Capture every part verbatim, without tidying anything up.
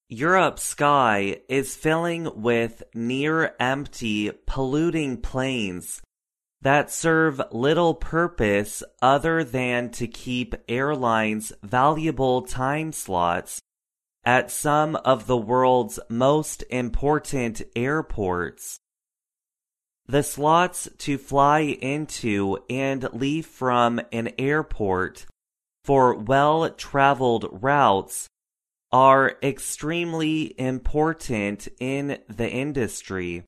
Europe's sky is filling with near-empty, polluting planes that serve little purpose other than to keep airlines valuable time slots at some of the world's most important airports. The slots to fly into and leave from an airport for well-traveled routes are extremely important in the industry.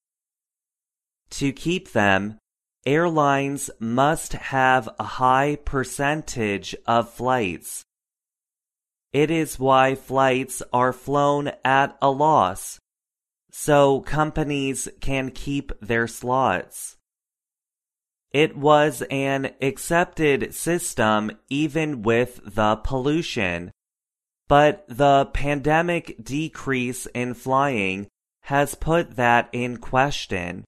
To keep them, airlines must have a high percentage of flights. It is why flights are flown at a loss, so companies can keep their slots. It was an accepted system even with the pollution, but the pandemic decrease in flying has put that in question.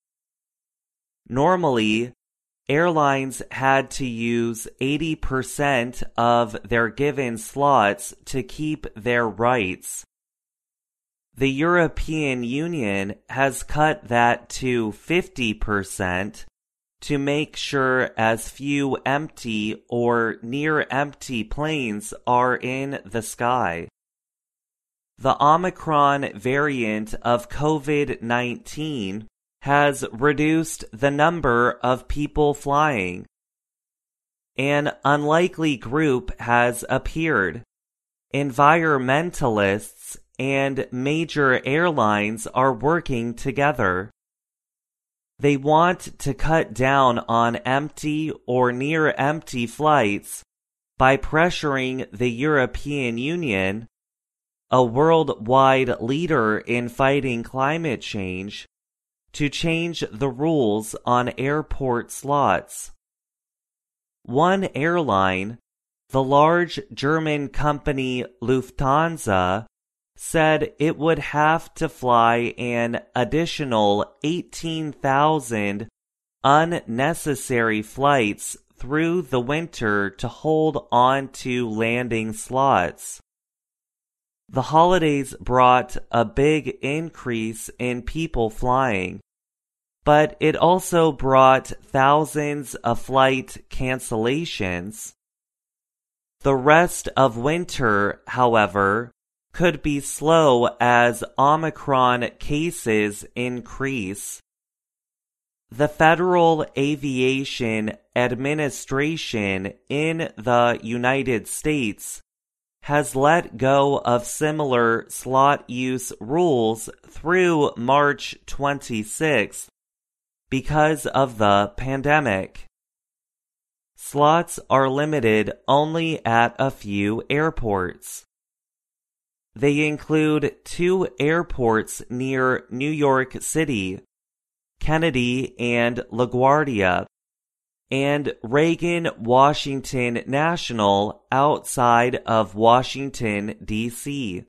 Normally, airlines had to use eighty percent of their given slots to keep their rights. The European Union has cut that to fifty percent to make sure as few empty or near-empty planes are in the sky. The Omicron variant of COVID nineteen has reduced the number of people flying. An unlikely group has appeared. Environmentalists and major airlines are working together. They want to cut down on empty or near-empty flights by pressuring the European Union, a worldwide leader in fighting climate change, to change the rules on airport slots. One airline, the large German company Lufthansa, said it would have to fly an additional eighteen thousand unnecessary flights through the winter to hold on to landing slots. The holidays brought a big increase in people flying, but it also brought thousands of flight cancellations. The rest of winter, however, could be slow as Omicron cases increase. The Federal Aviation Administration in the United States has let go of similar slot use rules through March twenty-sixth because of the pandemic. Slots are limited only at a few airports. They include two airports near New York City, Kennedy and LaGuardia, and Reagan-Washington National outside of Washington, D C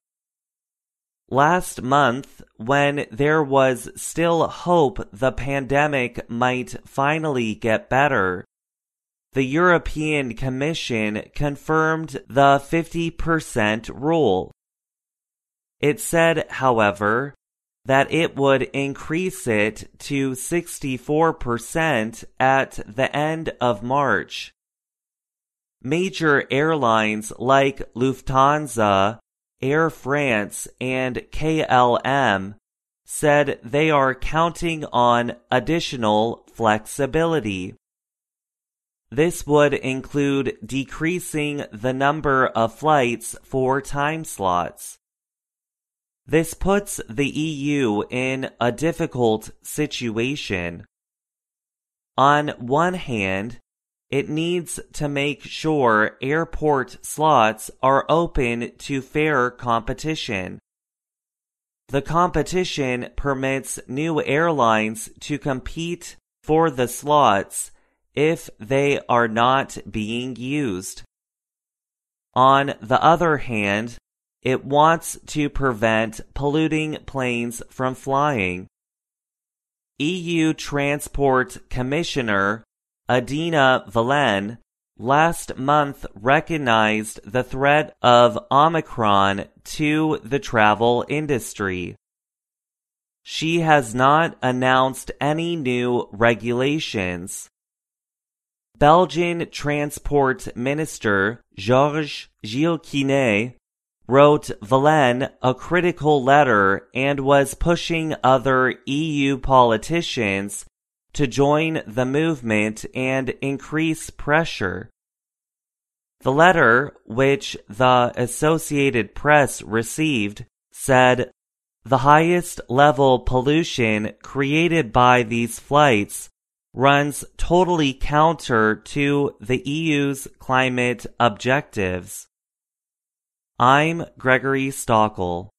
Last month, when there was still hope the pandemic might finally get better, the European Commission confirmed the fifty percent rule. It said, however, that it would increase it to sixty-four percent at the end of March. Major airlines like Lufthansa, Air France, and K L M said they are counting on additional flexibility. This would include decreasing the number of flights for time slots. This puts the E U in a difficult situation. On one hand, it needs to make sure airport slots are open to fair competition. The competition permits new airlines to compete for the slots if they are not being used. On the other hand, it wants to prevent polluting planes from flying. E U Transport Commissioner Adina Valen last month recognized the threat of Omicron to the travel industry. She has not announced any new regulations. Belgian Transport Minister Georges Gilquinet wrote Valen a critical letter and was pushing other E U politicians to join the movement and increase pressure. The letter, which the Associated Press received, said, "The highest level pollution created by these flights runs totally counter to the E U's climate objectives." I'm Gregory Stockel.